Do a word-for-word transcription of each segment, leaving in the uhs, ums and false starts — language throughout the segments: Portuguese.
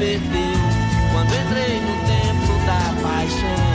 perdeu quando entrei no templo da paixão.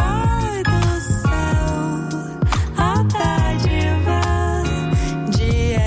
De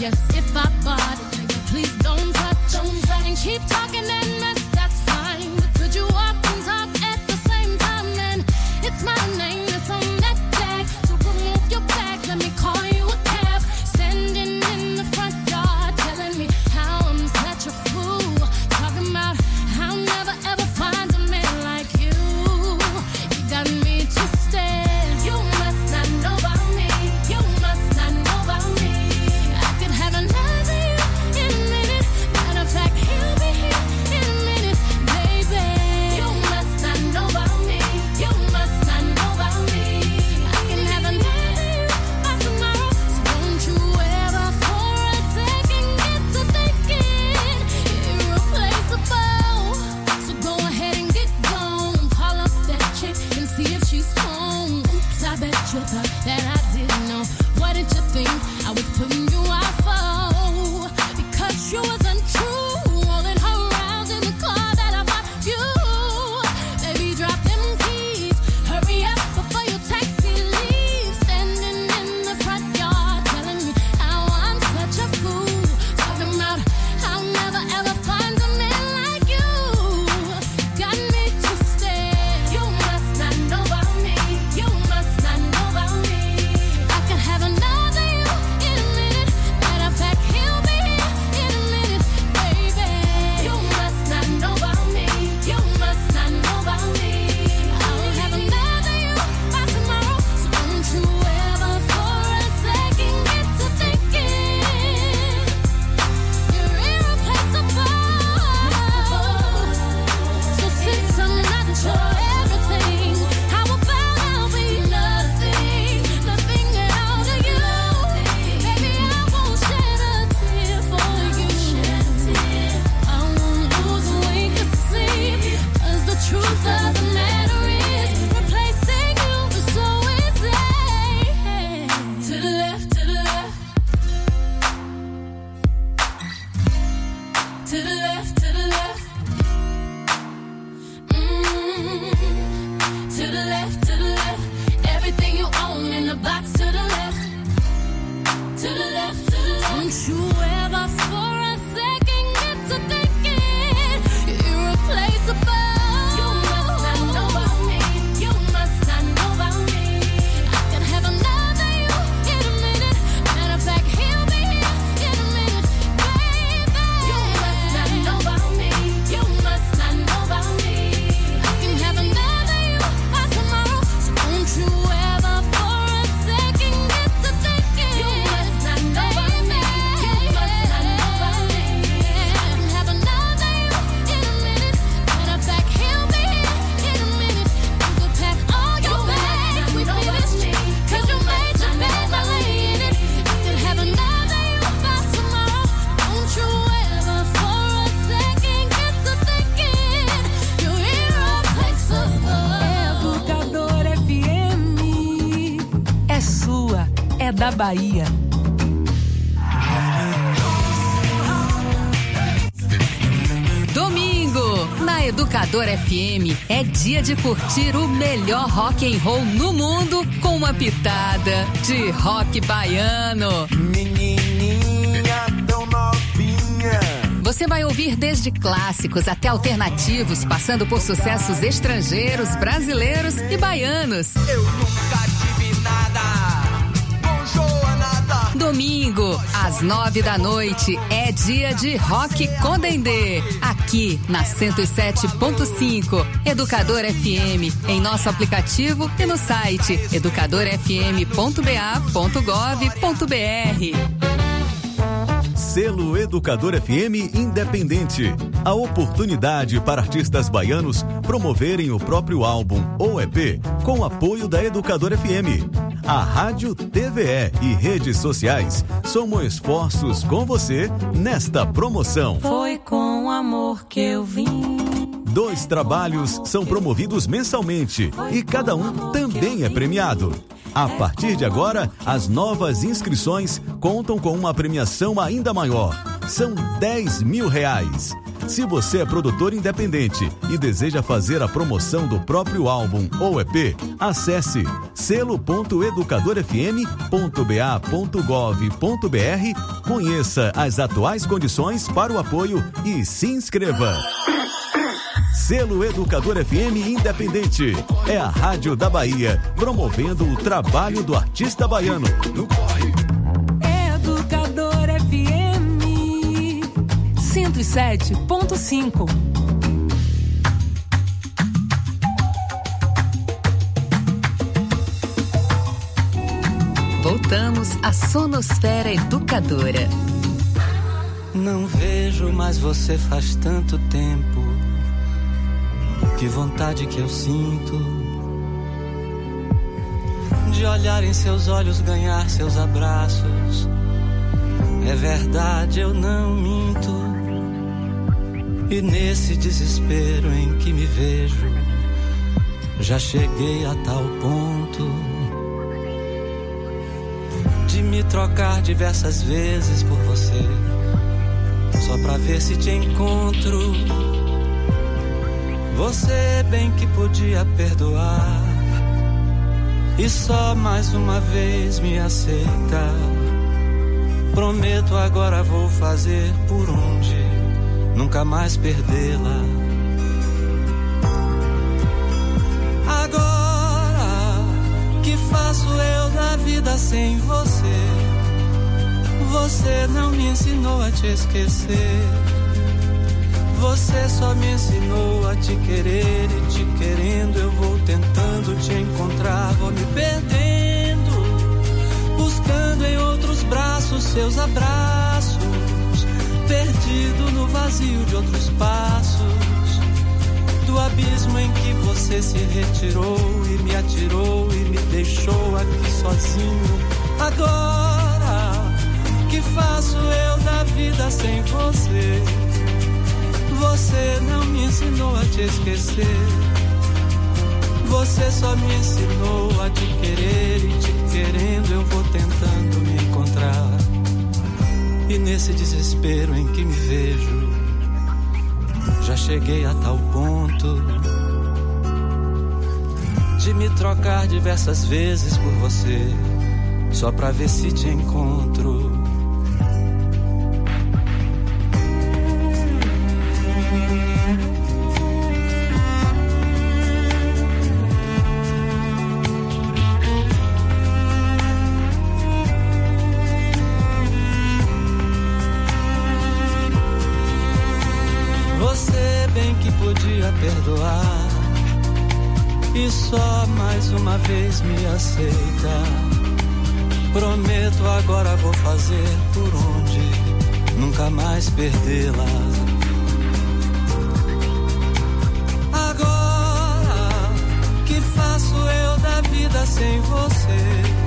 guess if I bought it, nigga, please don't touch. Don't touch. And keep talking and mess, that's fine. But could you walk and talk at the same time? Then it's my name that's on that tag. So remove your bags, let me call you a cab. Standing in the front yard, telling me how I'm such a fool. Talking about how I'll never ever find a man like you. You got me twisted. You must not know about me. You must not know about me. I could have another you in a minute. Matter of fact, he'll be here in a minute, baby. You must not know about me. You must not know about me. I can have another you by tomorrow. So don't you ever for a second get to thinking irreplaceable. So go ahead and get gone. Call up that chick and see if she's home. Oops, I bet you thought that I didn't know. What did you think I was putting you out for? Because you was untrue, rolling her around in the car that I bought you. Baby, drop them keys, hurry up before your taxi leaves. Standing in the front yard, telling me how I'm such a fool. Talking about I'll never ever find a man like you. Got me twisted. You must not know about me. You must not know about me. I could have another you in a minute. Matter of fact, he'll be here in a minute, baby. You must not know about me. You must not know about me. I'll have another you by tomorrow. So don't you ever for a second get to thinking you're irreplaceable. So since I'm not your everything, how about I'll be nothing, nothing at all to you? Baby, I won't shed a tear for you. I won't lose a wink of sleep, 'cause the truth of the matter is replacing you is so easy. To the left, to the left. To the left, to the left. Mm. To the left, to the left. Everything you own in the box to the left. To the left, to the left. Don't you ever for a second get to thinking you're irreplaceable. You must not know about me. You must not know about me. I can have another you in a minute. Matter of fact, he'll be here in a minute, baby. You must not know about me. You must not know about me. I can have another you by tomorrow. So don't you ever for a second get to thinking you must not know about me. You must not know about me. I can have another you in a minute. Matter of fact, he'll be here in a minute. You could pack all your bags with me this week, 'cause you made your bed by laying it. I could have another you by tomorrow. Don't you ever for a second get to thinking you're irreplaceable. Educador F M é sua, é da Bahia. Domingo, na Educador F M, é dia de curtir o melhor rock and roll no mundo com uma pitada de rock baiano. Menininha tão novinha. Você vai ouvir desde clássicos até alternativos, passando por sucessos estrangeiros, brasileiros e baianos. Eu nunca tive nada. Bonjour, nada. Domingo, às nove da noite, é dia de Rock com Dendê, aqui na cento e sete ponto cinco, Educador F M, em nosso aplicativo e no site educador f m ponto b a ponto gov ponto b r. Selo Educador F M Independente. A oportunidade para artistas baianos promoverem o próprio álbum ou E P com apoio da Educador F M. A rádio, T V E e redes sociais somam esforços com você nesta promoção. Foi com amor que eu vim. Dois trabalhos são promovidos mensalmente e cada um também é premiado. A partir de agora, as novas inscrições contam com uma premiação ainda maior. São dez mil reais. Se você é produtor independente e deseja fazer a promoção do próprio álbum ou E P, acesse selo ponto educador f m ponto b a ponto gov ponto b r, conheça as atuais condições para o apoio e se inscreva. Selo Educador F M Independente. É a Rádio da Bahia, promovendo o trabalho do artista baiano. Educador F M cento e sete ponto cinco. Voltamos à Sonosfera Educadora. Não vejo mais você faz tanto tempo. Que vontade que eu sinto de olhar em seus olhos, ganhar seus abraços. É verdade, eu não minto. E nesse desespero em que me vejo, já cheguei a tal ponto de me trocar diversas vezes por você, só pra ver se te encontro. Você bem que podia perdoar e só mais uma vez me aceita. Prometo agora vou fazer por onde nunca mais perdê-la. Agora que faço eu da vida sem você? Você não me ensinou a te esquecer. Você só me ensinou a te querer e te querendo eu vou tentando te encontrar, vou me perdendo, buscando em outros braços seus abraços, perdido no vazio de outros passos, do abismo em que você se retirou e me atirou e me deixou aqui sozinho. Agora que faço eu da vida sem você? Você não me ensinou a te esquecer. Você só me ensinou a te querer e te querendo eu vou tentando me encontrar. E nesse desespero em que me vejo, já cheguei a tal ponto de me trocar diversas vezes por você, só pra ver se te encontro. Perdoar e só mais uma vez me aceita. Prometo agora vou fazer por onde nunca mais perdê-la. Agora que faço eu da vida sem você?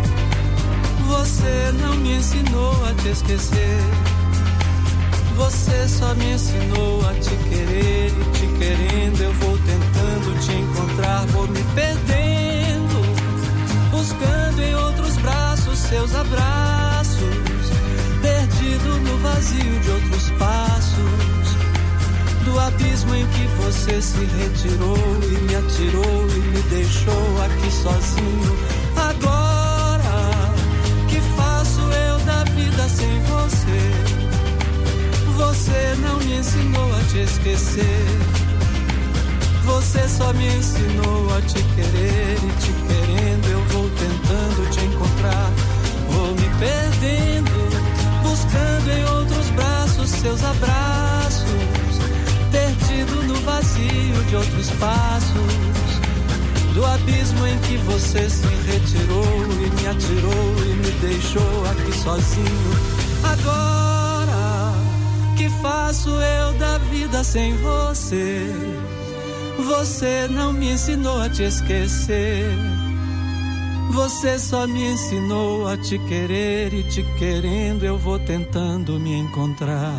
Você não me ensinou a te esquecer. Você só me ensinou a te querer e te querendo eu vou tentando te encontrar, vou me perdendo, buscando em outros braços seus abraços, perdido no vazio de outros passos, do abismo em que você se retirou e me atirou e me deixou aqui sozinho. Agora que faço eu da vida sem você? Você não me ensinou a te esquecer. Você só me ensinou a te querer e te querendo eu vou tentando te encontrar. Vou me perdendo, buscando em outros braços seus abraços, perdido no vazio de outros passos, do abismo em que você se retirou e me atirou e me deixou aqui sozinho. Agora que faço eu da vida sem você? Você não me ensinou a te esquecer. Você só me ensinou a te querer e te querendo eu vou tentando me encontrar.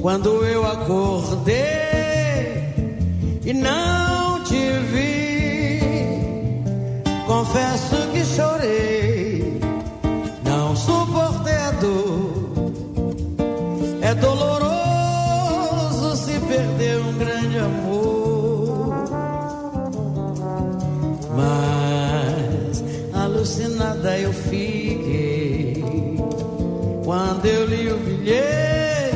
Quando eu acordei e não te vi, confesso que chorei, não suportei a dor. É doloroso se perder um grande amor, mas alucinada eu fiquei quando eu li o bilhete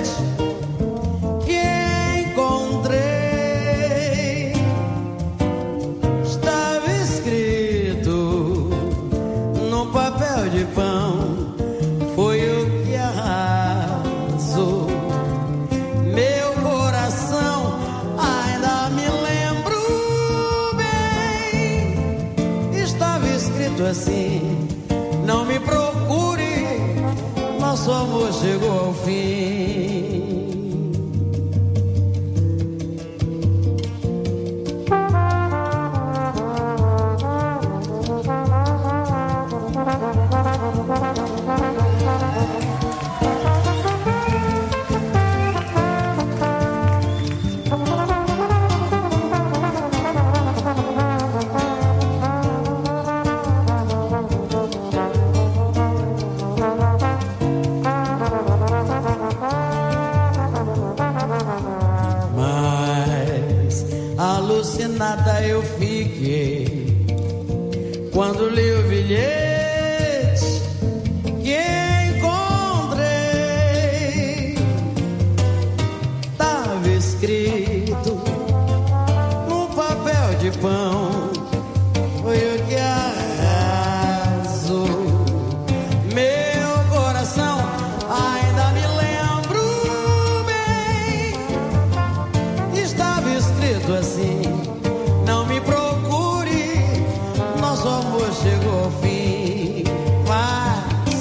de pão. Foi o que arrasou meu coração. Ainda me lembro bem, estava escrito assim: não me procure, nosso amor chegou ao fim. Alucinada eu fiquei quando li o bilhete que encontrei. Tava escrito num papel de pão, foi o que arrasou meu coração. Ainda me lembro bem, estava escrito assim: não me procure, nosso amor chegou ao fim. Mas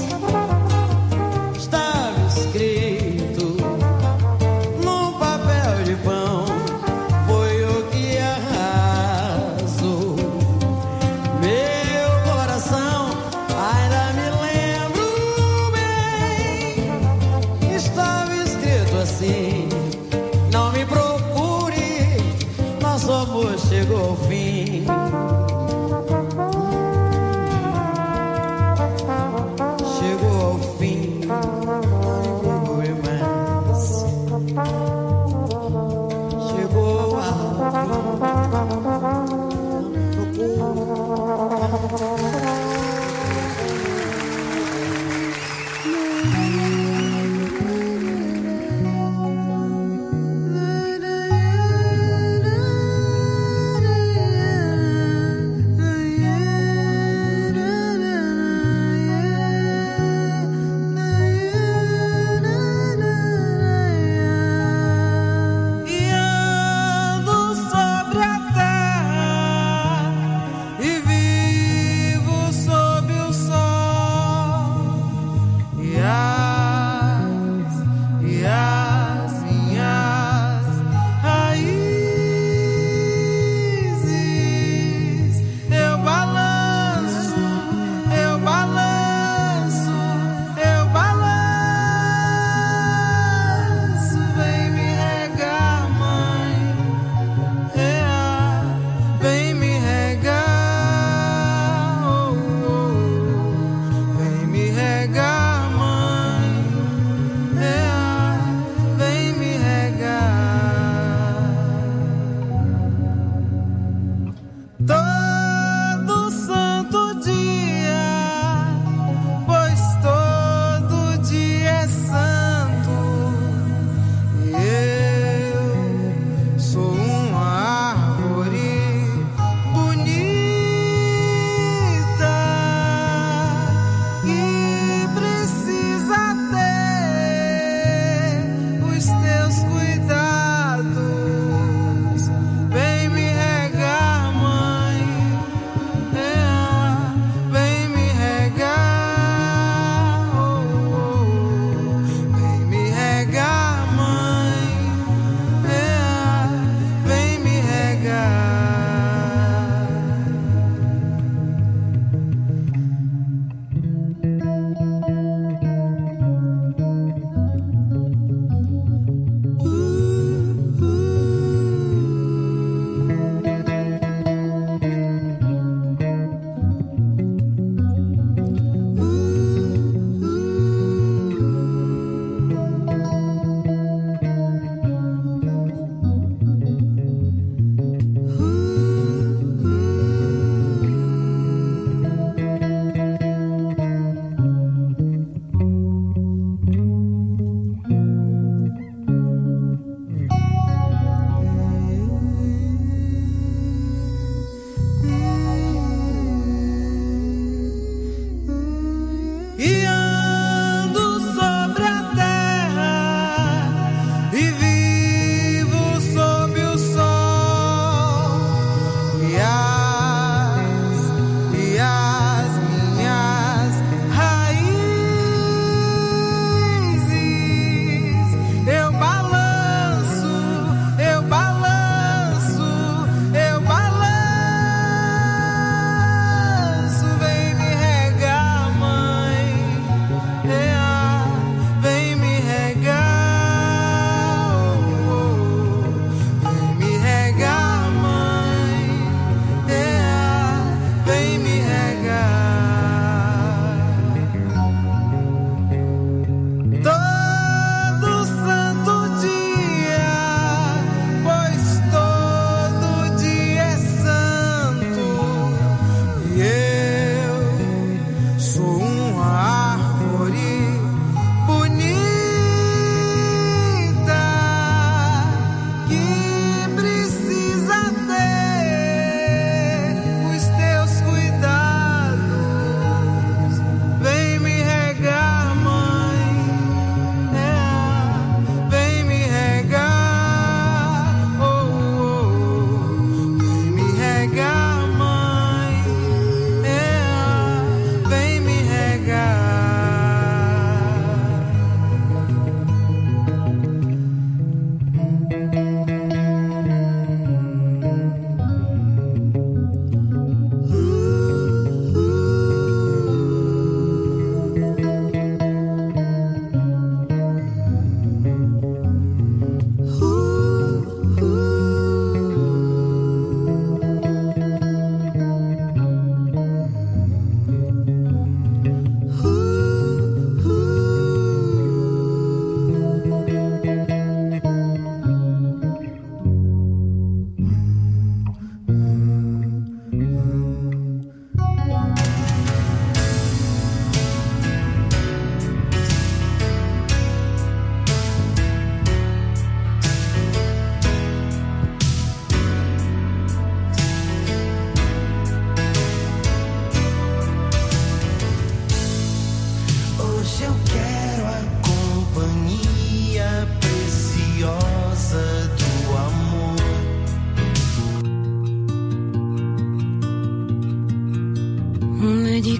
estava escrito num papel de pão, foi o que arrasou meu coração. Ainda me lembro bem, estava escrito assim: não me procure, nosso amor chegou ao fim. Chegou ao fim, não me procure mais. Chegou ao fim, não me procure.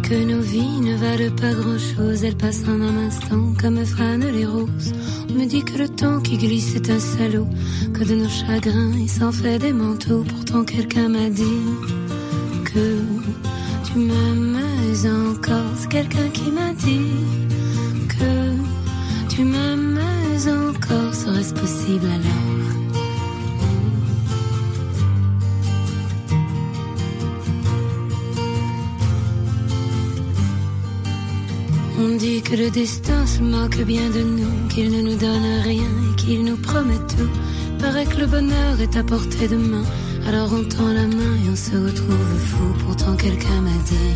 que nos vies ne valent pas grand-chose. Elles passent en un instant comme fanent les roses. On me dit que le temps qui glisse est un salaud, que de nos chagrins il s'en fait des manteaux. Pourtant quelqu'un m'a dit que tu m'aimes encore. C'est quelqu'un qui m'a dit que tu m'aimes encore. Serait-ce possible alors? On dit que le destin se moque bien de nous, qu'il ne nous donne rien et qu'il nous promet tout. Paraît que le bonheur est à portée de main, alors on tend la main et on se retrouve fou. Pourtant quelqu'un m'a dit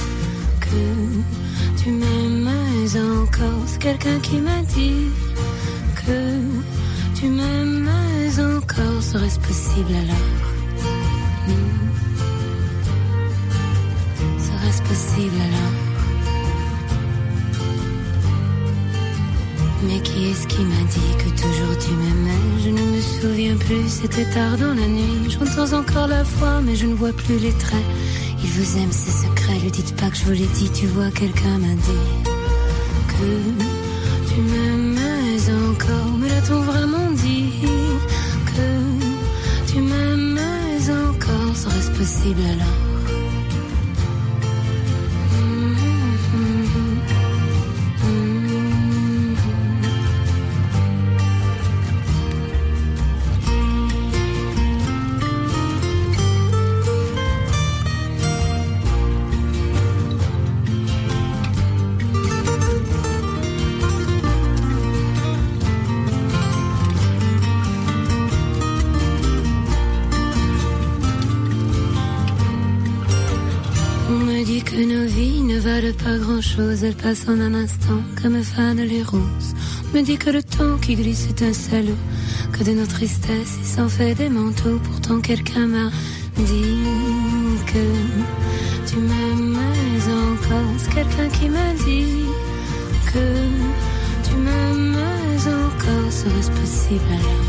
que tu m'aimes encore. C'est quelqu'un qui m'a dit que tu m'aimes encore. Serait-ce possible alors? Hmm. Serait-ce possible alors? Mais qui est-ce qui m'a dit que toujours tu m'aimais? Je ne me souviens plus, c'était tard dans la nuit. J'entends encore la voix, mais je ne vois plus les traits. Il vous aime, c'est secret, lui dites pas que je vous l'ai dit. Tu vois, quelqu'un m'a dit que tu m'aimais encore. Me l'a-t-on vraiment dit que tu m'aimais encore? Serait-ce possible alors? Que nos vies ne valent pas grand-chose, elles passent en un instant comme fanent les roses. On me dit que le temps qui glisse est un salaud, que de nos tristesses il s'en fait des manteaux. Pourtant quelqu'un m'a dit que tu m'aimais encore. C'est quelqu'un qui m'a dit que tu m'aimais encore. Serait-ce possible alors?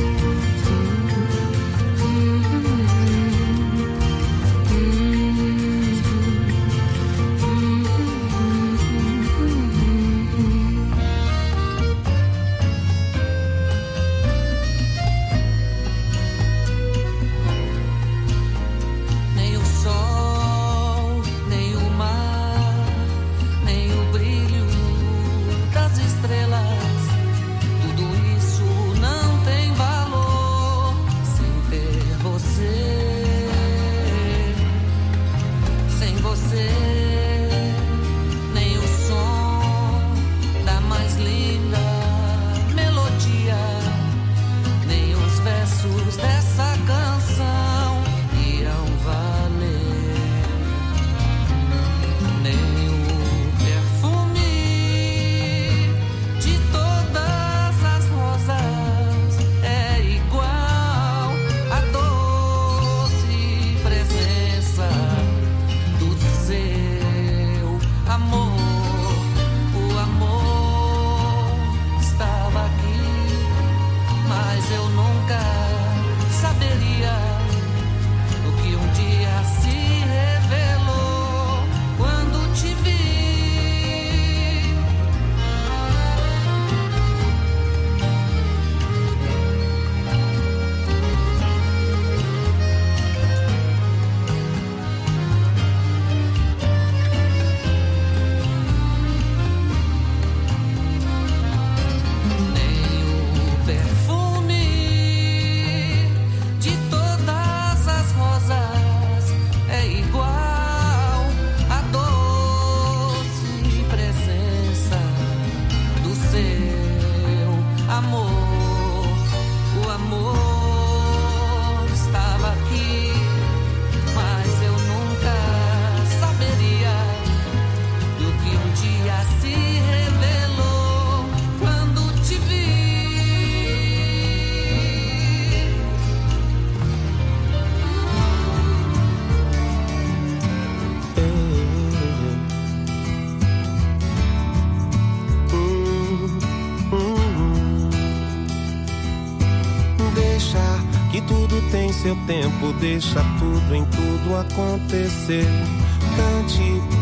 Seu tempo, deixa tudo em tudo acontecer. Cante,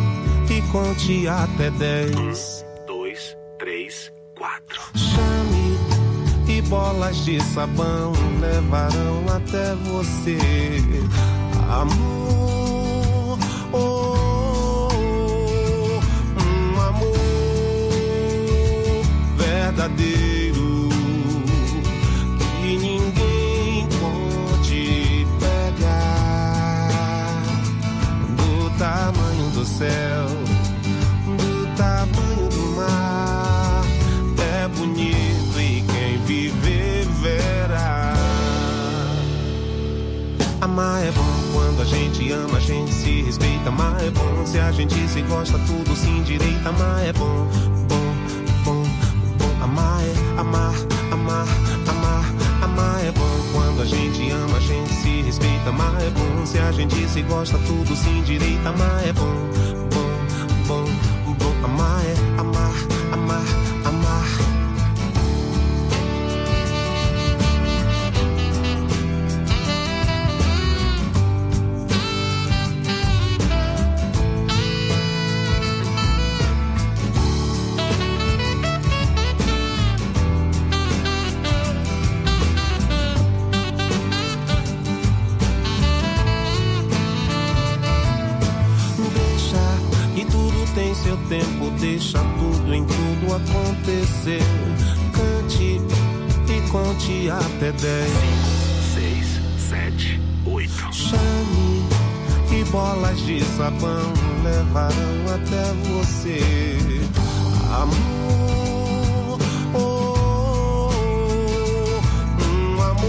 e conte até dez. Um, dois, três, quatro. Chame e bolas de sabão levarão até você. Amor, oh, um amor verdadeiro que ninguém pode pegar. Do tamanho do céu, do tamanho do mar, é bonito e quem viver verá. Amar é bom quando a gente ama, a gente se respeita. Amar é bom se a gente se gosta, tudo se endireita. Amar é bom, bom, bom, bom. Amar é amar, amar, amar. Amar é bom quando a gente ama, a gente se respeita. Amar é bom se a gente se gosta, tudo se endireita. Amar é bom, bom, bom, bom. Amar é amar, amar, amar. Seu tempo, deixa tudo em tudo acontecer. Cante e conte até dez. Seis, sete, oito. Chame e bolas de sabão levarão até você. Amor, oh, um amor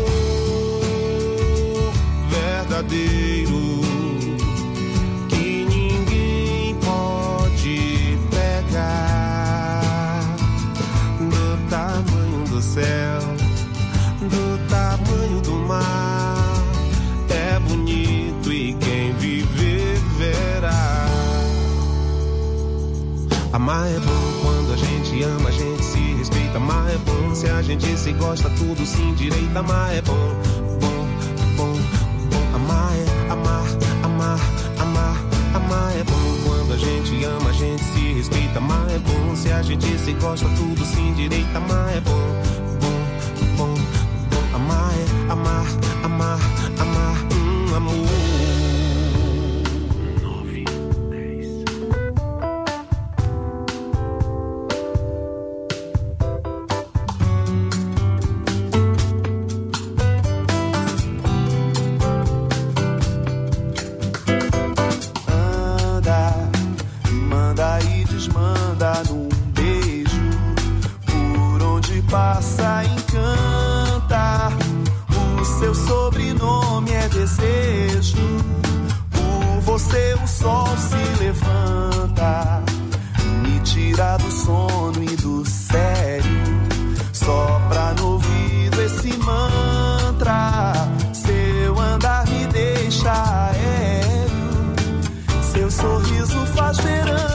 verdadeiro que ninguém pode pegar. Do tamanho do céu, do tamanho do mar, é bonito e quem viver verá. Amar é bom quando a gente ama, a gente se respeita. Amar é bom se a gente se gosta, tudo se endireita. Amar é bom, bom, bom, bom. Amar é amar, amar, amar. Amar é bom quando a gente ama, a gente se respeita. Amar é bom se a gente se gosta, tudo se endireita. Amar é bom, bom, bom, bom. Amar é amar, amar, amar. Um amor. Passa, encanta. O seu sobrenome é desejo. Por você o sol se levanta, me tira do sono e do sério. Sopra no ouvido esse mantra. Seu andar me deixa aéreo. Seu sorriso faz verão.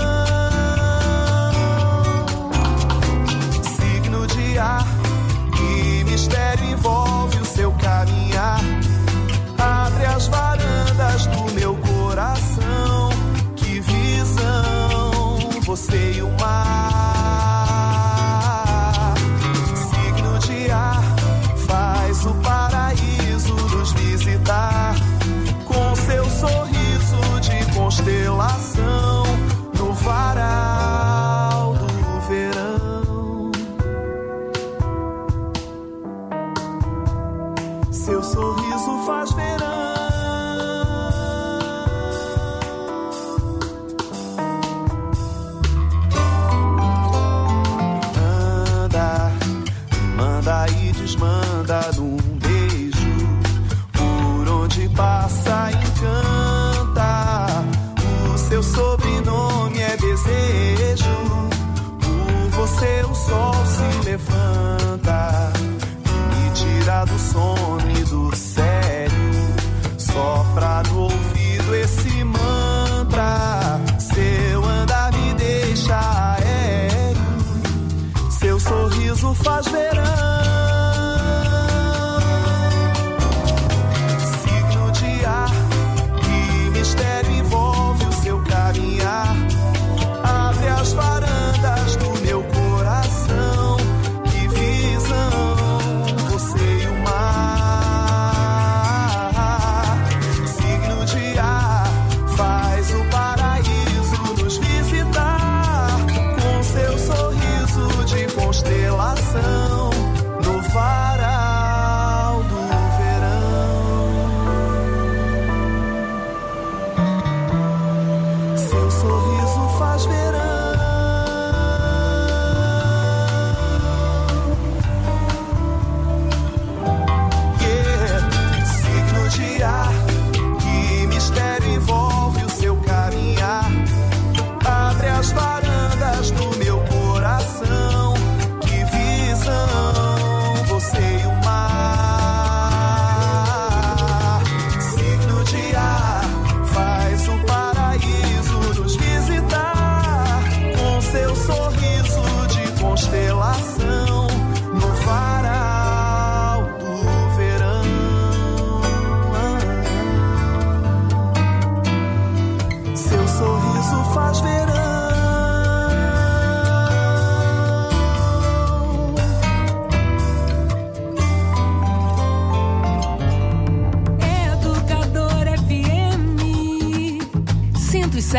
Que mistério envolve o seu caminhar. Abre as varandas do meu coração. Que visão, você e o mar. Signo de ar, faz o paraíso nos visitar. Com seu sorriso de constelação no varal do verão. Seu sorriso faz verão. Anda, manda e desmanda num beijo. Por onde passa, encanta. O seu sobrenome é desejo. Por você o sol se levanta, me tira do sono e do sério.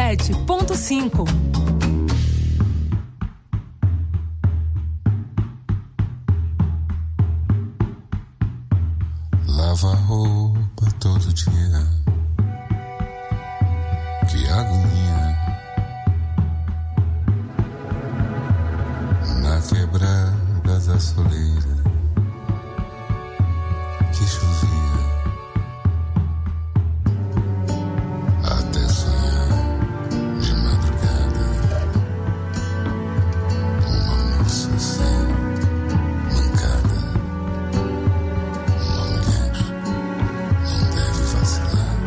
sete ponto cinco. Lava roupa todo dia, que agonia. Na quebrada da soleira, que chovia, até sonhar de madrugada. Uma moça sem mancada, uma mulher não deve vacilar.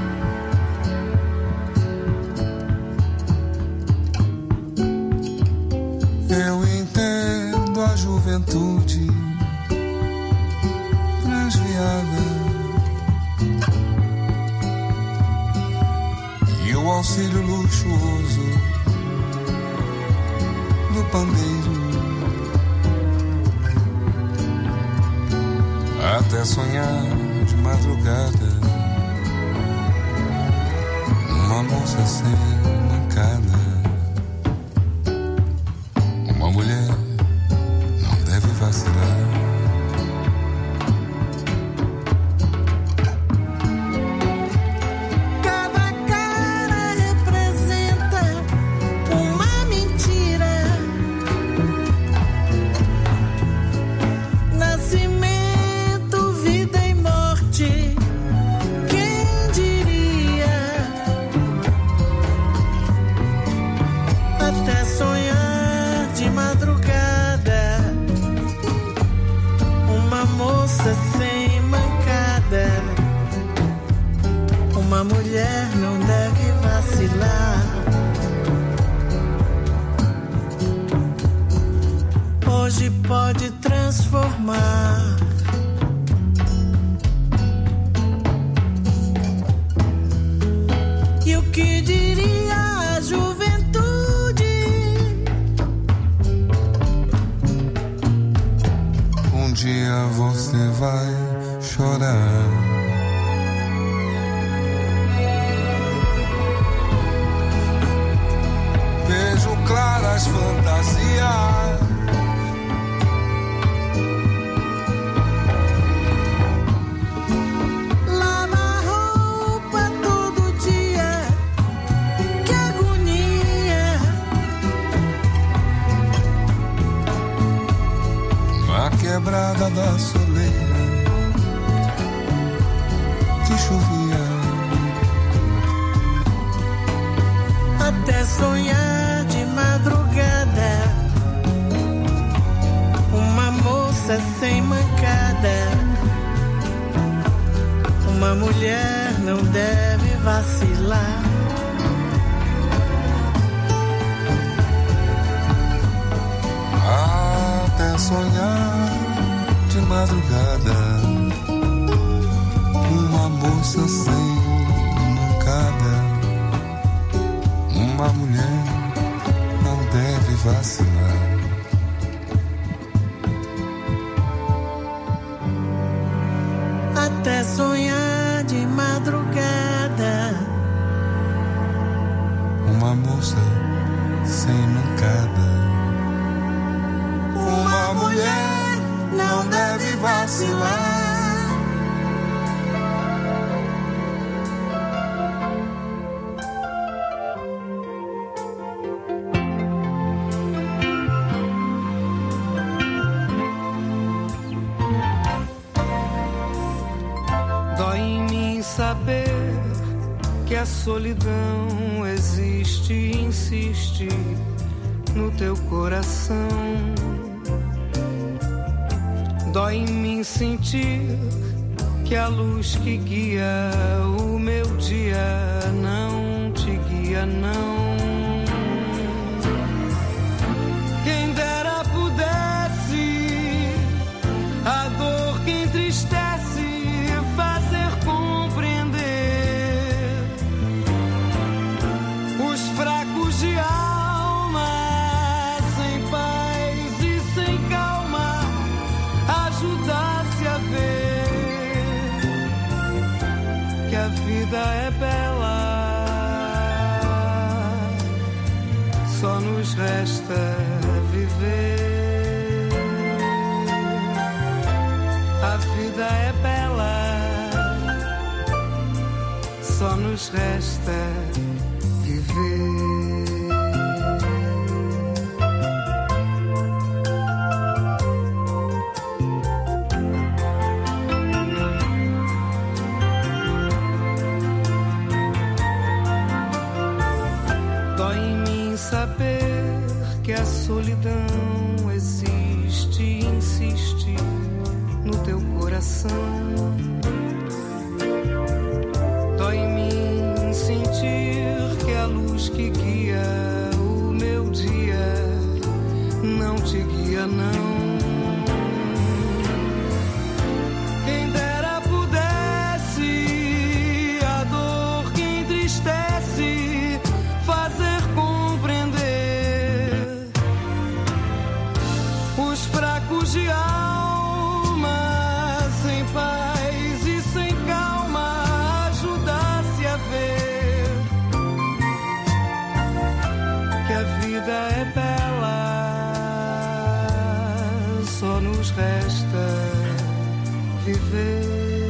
Eu entendo a juventude transviada e o auxílio luxuoso do pandeiro, até sonhar de madrugada uma moça sem mancada. Uma mulher não deve vacilar. Cada cara representa uma mentira. Nascimento, vida e morte. Quem diria? Até sonhar de madrugada uma moça sem mancada. Uma mulher não deve vacilar. Hoje pode transformar. E o que diria a juventude? Um dia você vai chorar. Vejo claras fantasias, Lava roupa todo dia. Que agonia. na quebrada da soleira, que chovia, Até sonhar de madrugada uma moça sem mancada. Uma mulher não deve vacilar. até sonhar de madrugada uma moça sem mancada. Uma mulher não deve vacilar. Até sonhar de madrugada Uma moça sem mancada. uma mulher não deve vacilar. Dói em mim saber que a solidão existe e insiste no teu coração. Dói em mim sentir que a luz que guia o meu dia não te guia, não. Quem dera pudesse a dor que entristece fazer compreender os fracos de alma sem paz e sem calma, ajudar-se a ver que a vida é bela nos resta viver. A vida é bela, só nos resta viver. Solidão existe, insiste no teu coração. Dói em mim sentir que a luz que guia o meu dia não te guia, não. Quem dera pudesse a dor que entristece fazer compreender os fracos de alma, sem paz e sem calma, ajudasse a ver que a vida é bela, só nos resta viver.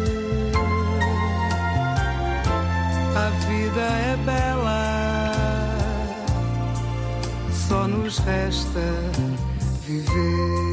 A vida é bela, só nos resta viver.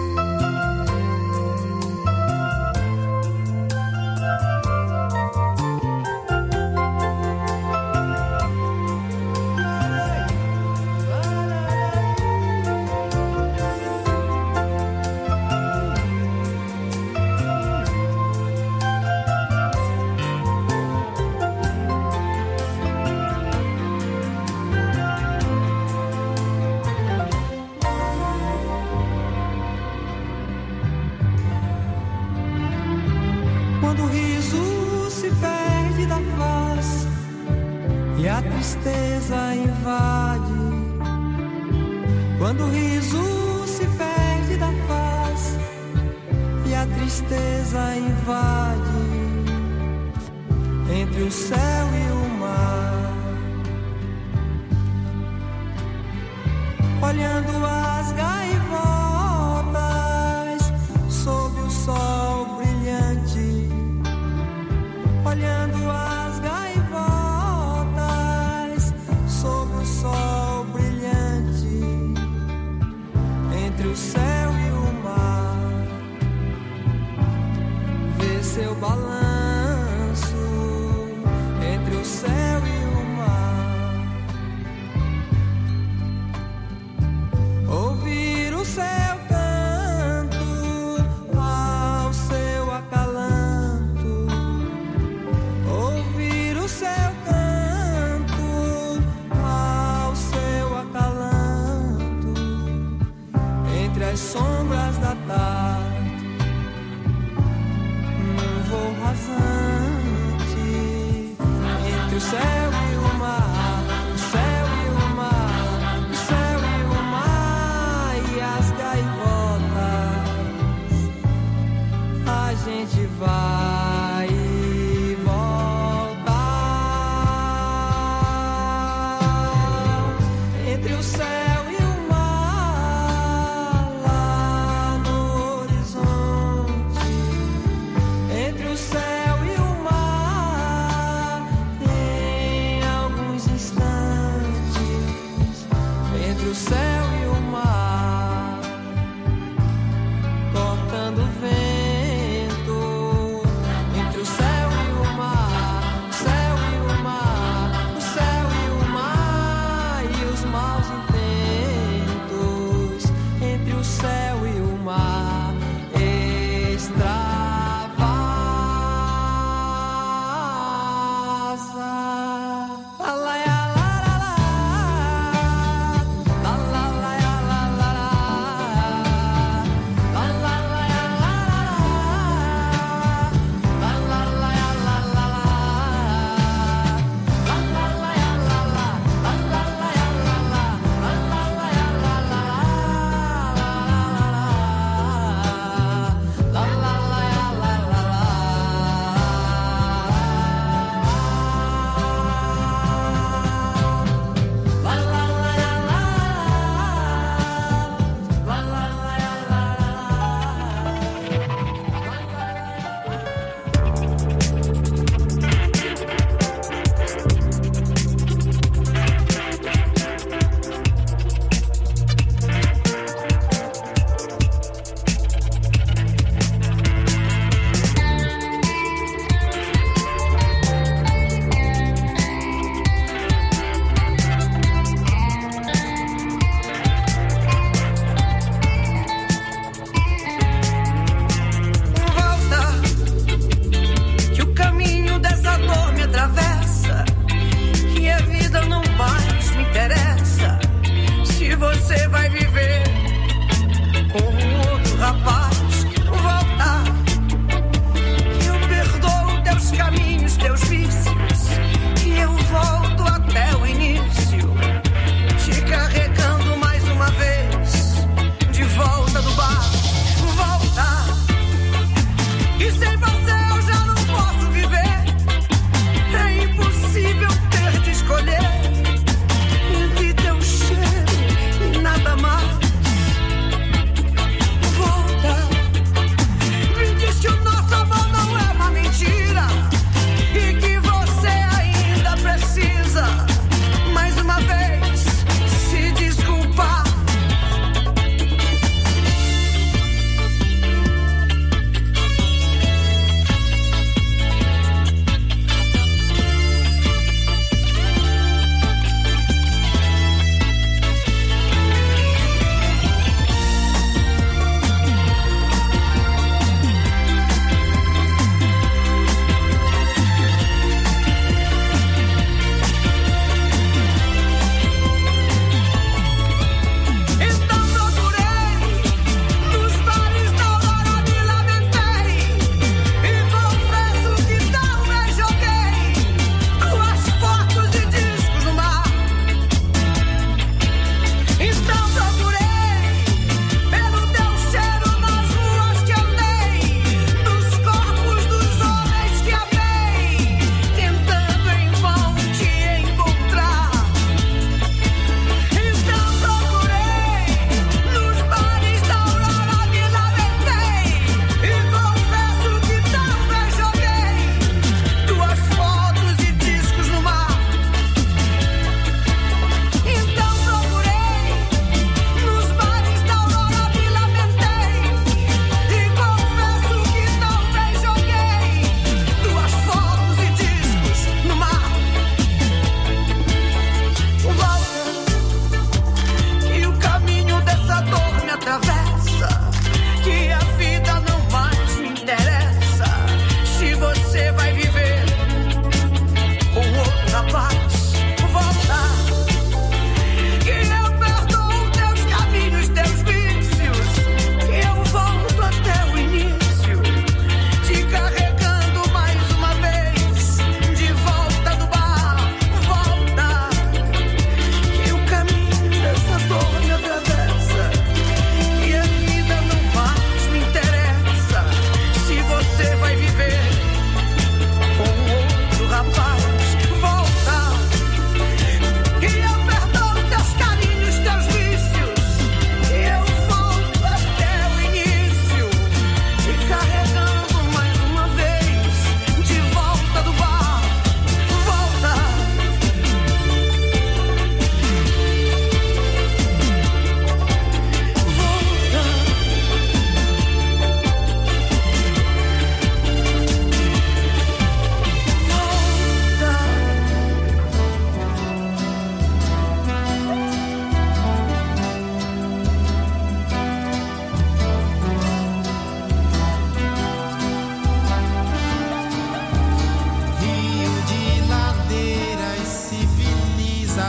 Tristeza invade, quando o riso se perde da face e a tristeza invade entre o céu e o mar, olhando as gaivotas sob o sol brilhante, olhando as gaivotas sob o sol brilhante, entre o céu e o mar, vê seu balanço, entre o céu e o mar, ouvir o seu canto ao seu acalanto, ouvir o seu as sombras da tarde, num voo rasante, entre o céu e o mar, o céu e o mar, o céu e o mar e as gaivotas, a gente vai e volta, entre o céu Céu e o mar,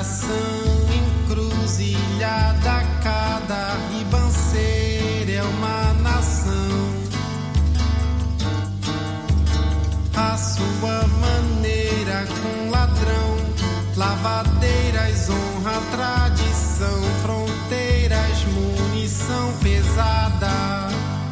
coração, encruzilhada, cada ribanceira é uma nação. A sua maneira com ladrão, lavadeiras, honra, tradição, fronteiras, munição pesada.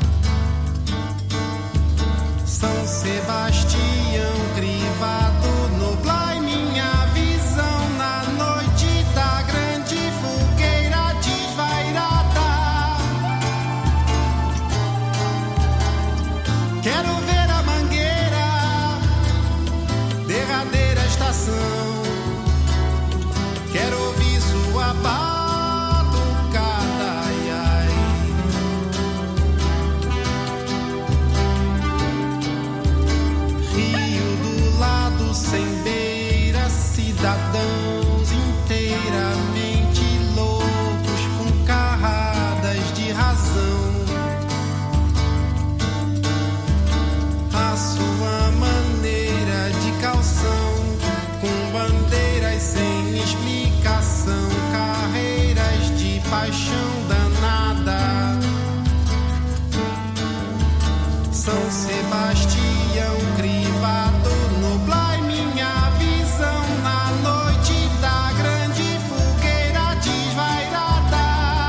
São Sebastião crivado, nublai minha visão na noite da grande fogueira desvairada. Quero ver a mangueira, derradeira estação. Quero ouvir sua batucada, ai, ai. Rio do lado sem beira, cidadãos inteiramente loucos com carradas de razão. A sua maneira de calção, com bandeiras sem explicação, carreiras de paixão danada. São Sebastião crivado, nublai minha visão na noite da grande fogueira desvairada.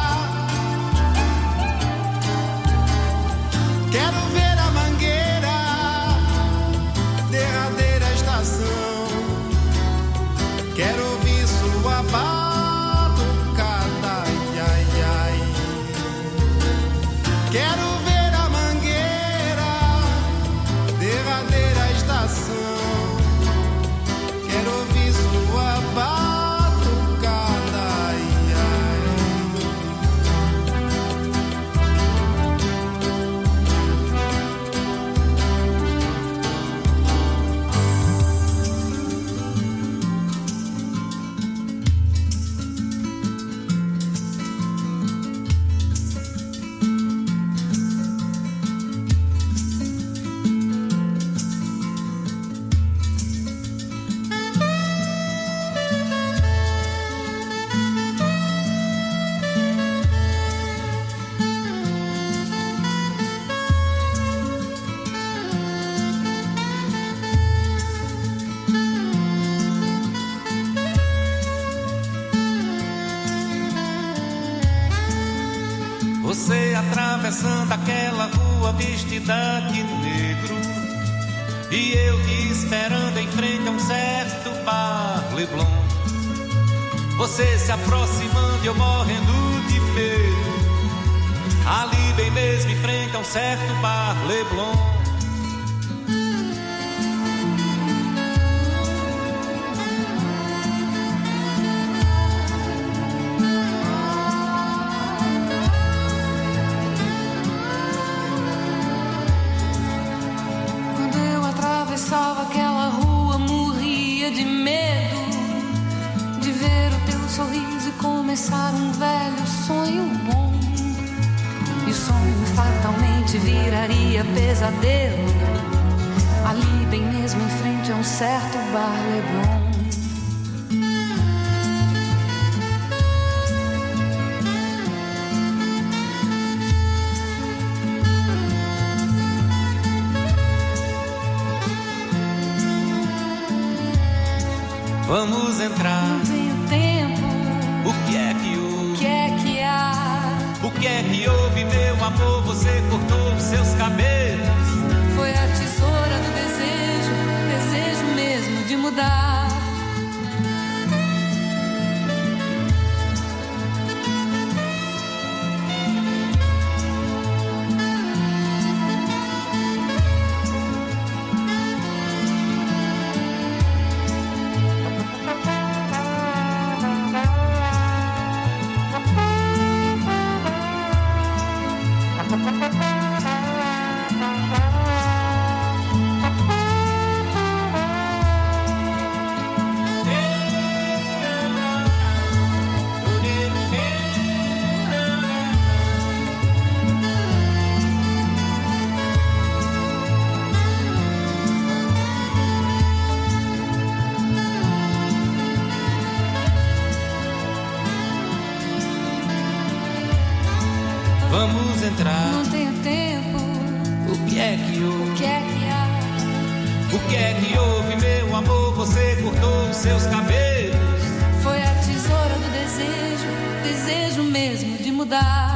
Quero ver a mangueira, derradeira estação. Quero ouvir sua batucada, ai, ai, ai. Quero ver a mangueira, derradeira estação. Quero ouvir sua batucada, ai, ai. Você atravessando aquela rua vestida de negro, e eu te esperando em frente a um certo bar Leblon. Você se aproximando e eu morrendo de medo, ali bem mesmo em frente a um certo bar Leblon. Atravessava aquela rua, morria de medo de ver o teu sorriso e começar um velho sonho bom. E o sonho fatalmente viraria pesadelo, ali bem mesmo em frente a um certo bar Leblon. Vamos entrar. Não tenho tempo. O que é que houve? O que é que há? O que é que houve, meu amor? Você cortou os seus cabelos. Foi a tesoura do desejo, desejo mesmo de mudar. entrar. Não tenho tempo. O que é que houve? O que é que há? O que é que houve, meu amor? Você cortou os seus cabelos. Foi a tesoura do desejo, desejo mesmo de mudar.